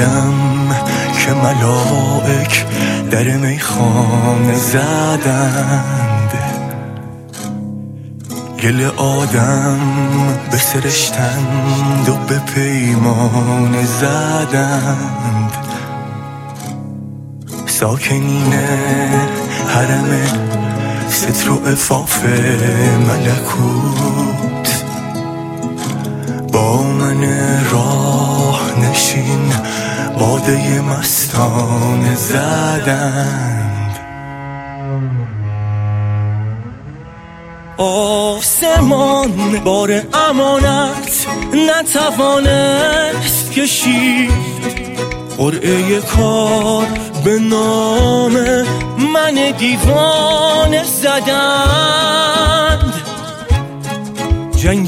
دیدم که ملائک در میخانه زدند، گل آدم بسرشتند و به پیمان زدند. ساکنین حرم ستر و عفاف ملکوت با من راه نشین باده مستانه زدند. آسمان بار امانت نتوانست کشید، قرعه کار به نام من دیوانه زدند. جنگ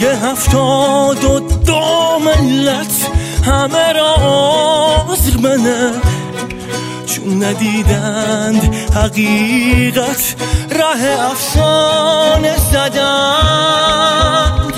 72 ملت همه را عذر بنه، چون ندیدند حقیقت ره افسانه زدند.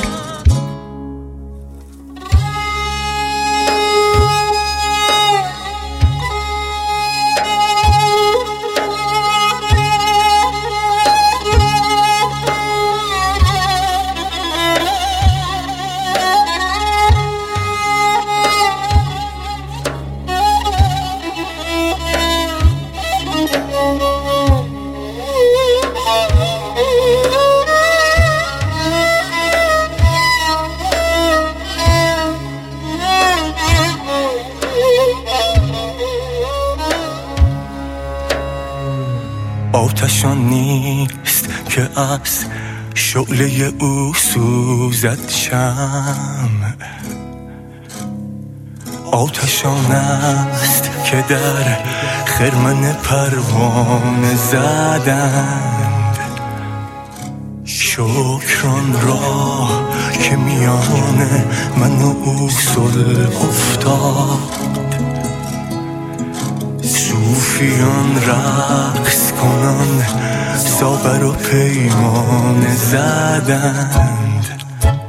آتشان نیست که از شعله او سوزد شمع، آتشان است که در خرمن پروانه زدند. شکران را که میان من و او صلح افتاد، صوفیان رقص کنان ساغر و پیمانه زدند.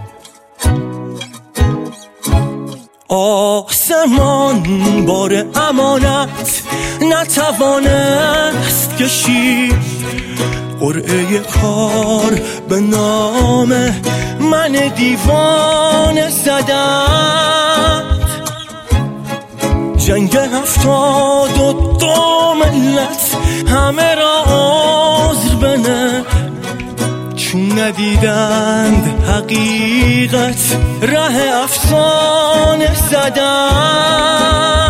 آسمان بار امانت نتوانست کشید، قرعه کار به نام من دیوانه زدند. جنگ 72 ملت همه را عذر بنه، چون ندیدند حقیقت ره افسانه زدند.